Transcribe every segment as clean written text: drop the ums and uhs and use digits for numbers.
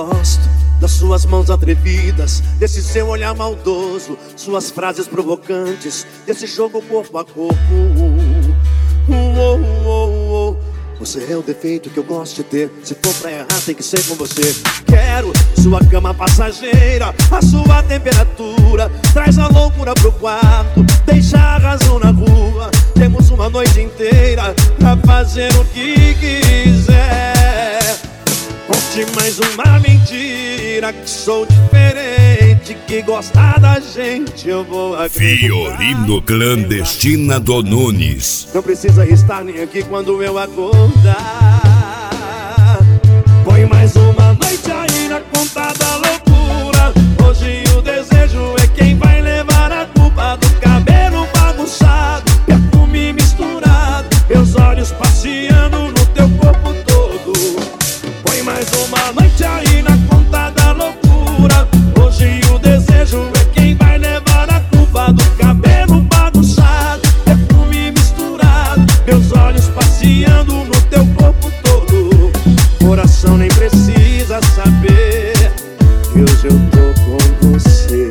gosto das suas mãos atrevidas, desse seu olhar maldoso, suas frases provocantes, desse jogo corpo a corpo. Você é o defeito que eu gosto de ter. Se for pra errar tem que ser com você. Quero sua cama passageira, a sua temperatura. Traz a loucura pro quarto, deixa a razão na rua. Temos uma noite inteira pra fazer o que quiser. Conte mais uma mentira, que sou diferente, que gosta da gente eu vou acreditar. Fiorino Clandestina do Nunes. Não precisa estar nem aqui quando eu acordar. Põe mais uma noite aí na conta da loucura. Hoje o desejo é quem vai levar a culpa do cabelo bagunçado, perfume misturado, meus olhos passeando no teu corpo todo. Põe mais uma noite aí na conta da loucura. Hoje o desejo é quem vai levar a culpa do cabelo bagunçado, perfume misturado, meus olhos passeando no teu corpo todo. Coração nem precisa saber que hoje eu tô com você.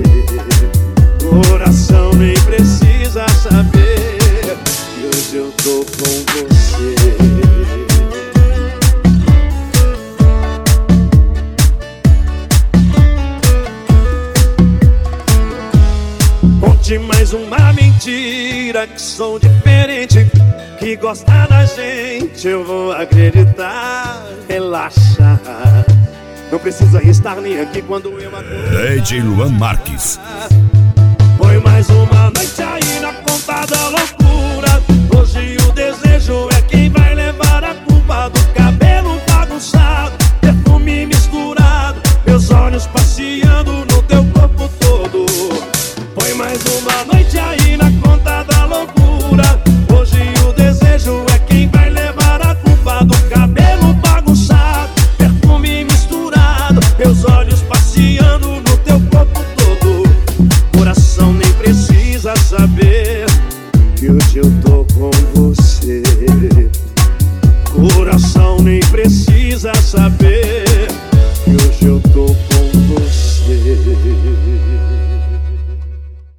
Coração nem precisa saber que hoje eu tô com você. Conte mais uma mentira, que sou diferente, que gosta da gente eu vou acreditar. Relaxa, não precisa estar nem aqui quando eu acordar. DJ Luan Marques. Põe mais uma noite aí na conta da loucura.